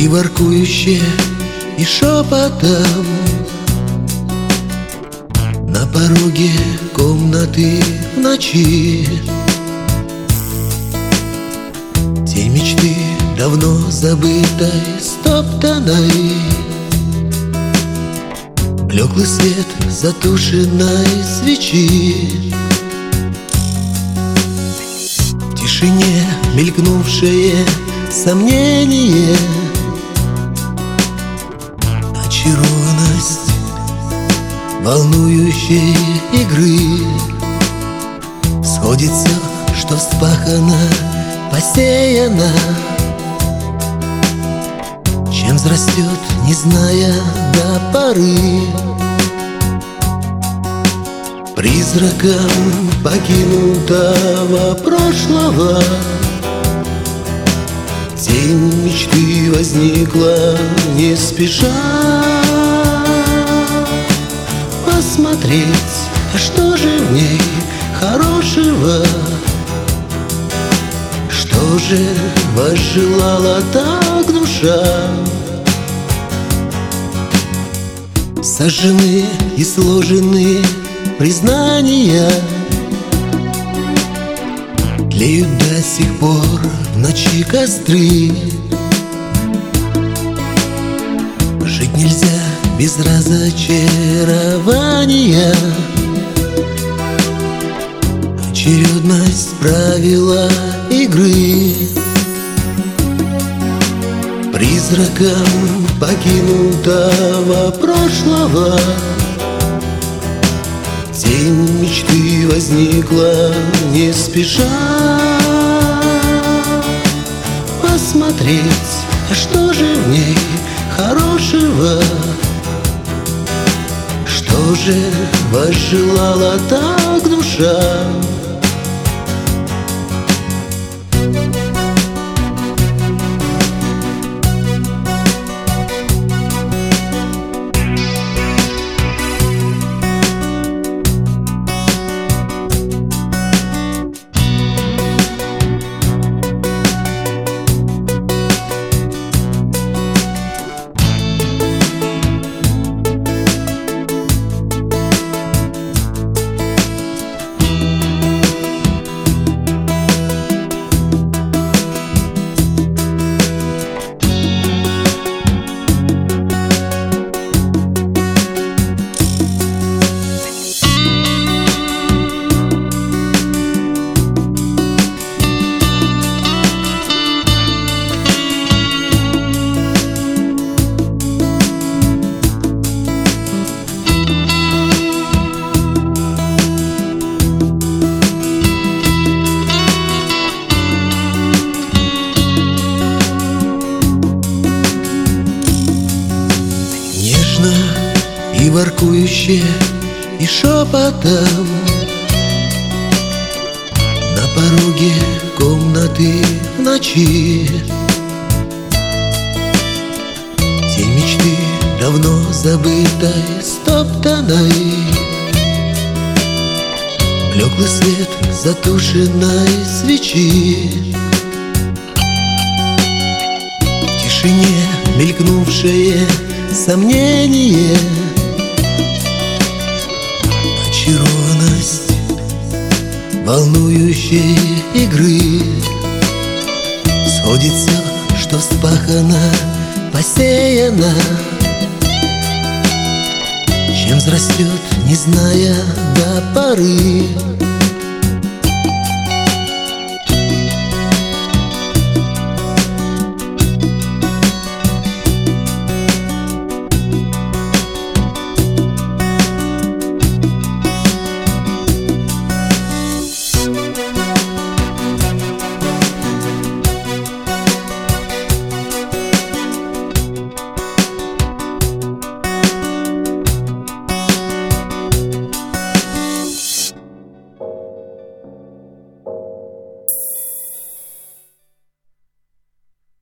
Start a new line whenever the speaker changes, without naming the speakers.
воркующе, и шепотом на пороге комнаты в ночи. Тень мечты давно забытой, стоптанной, блеклый свет затушенной свечи. В тишине мелькнувшее сомнение, очарованность волнующей игры. Сходится, что вспахано, посеяно, чем взрастет, не зная до поры. Призраком покинутого прошлого тень мечты возникла не спеша. Посмотреть, а что же в ней хорошего? Что же возжелала так душа? Сожжены и сложены признания, тлеют до сих пор в ночи костры. Жить нельзя без разочарования, очередность правила игры. Призраком покинутого прошлого тень мечты возникла не спеша. Посмотреть, а что же в ней хорошего? Что же возжелала так душа? И воркующе, и шепотом на пороге комнаты в ночи. Тень мечты давно забытой, стоптанной, блеклый свет затушенной свечи. В тишине мелькнувшее сомнение, очарованность волнующей игры. Сходится, что вспахано, посеяно, чем взрастет, не зная до поры.